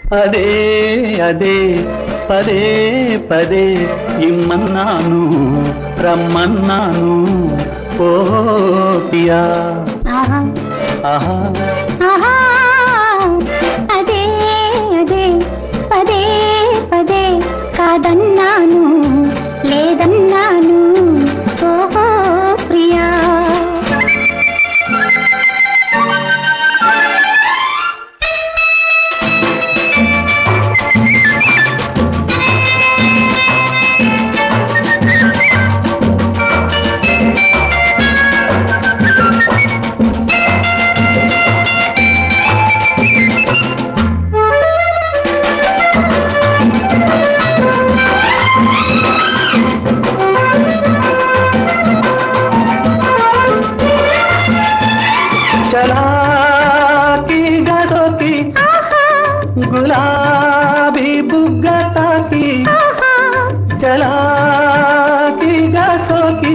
అదే అదే పదే పదే ఇమ్మన్నాను రమ్మన్నాను ఓ పియా ఆహా ఆహా ఆహా అదే అదే పదే పదే కాదన్నాను లేదన్నాను ఓహో ప్రియా చలాకీగా సోకి గులాబీ బుగ్గ తాకి చలాకీగా సోకి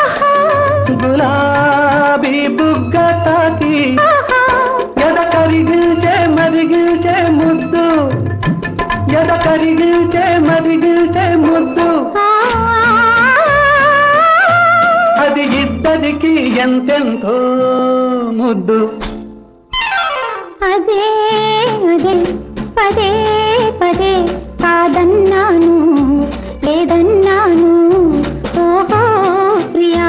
గులాబీ బుగ్గ తాకి ఎద కరిగిల్చే మరిగిల్చే ముద్దు ఎద కరిగిల్చే మరిగిల్చే ముద్దు అది ఇద్దరికి ఎంతెంతో ముద్దు అదే అదే పదే పదే కాదన్నాను లేదన్నాను ఓహో ప్రియా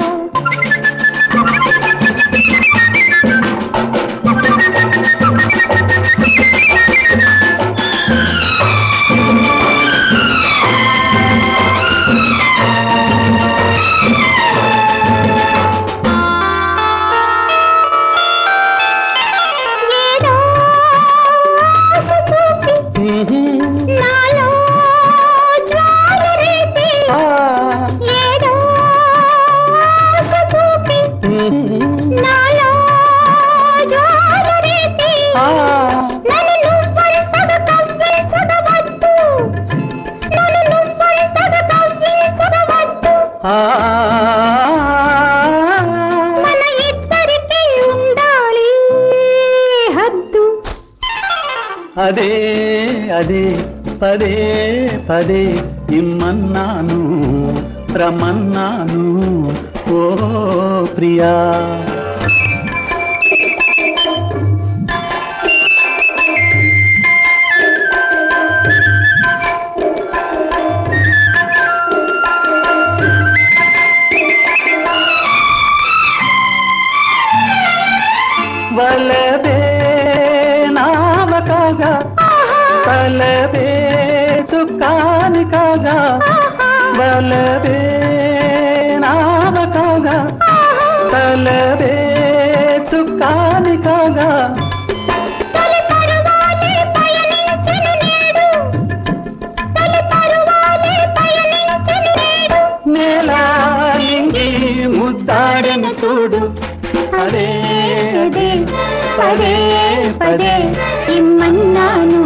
నాలో జ్వాల రేపి ఏదో ఆశ చూపి నాలో జ్వాల రేపి నన్ను నువ్వంతగా కవ్వించగవద్దు నన్ను నువ్వంతగా కవ్వించగవద్దు మన ఇద్దరికీ ఉండాలి హద్దు అదే అదే పదే పదే ఇమ్మన్నాను రమ్మన్నాను ఓ ప్రియా వలబే నామకాగా తలబే చుక్కాని కాగా వలబే నామకాగా తలబే చుక్కాని కాగా నేలాలింగి ముద్దాడను చూడు అదే అదే పదే పదే ఇమ్మన్నాను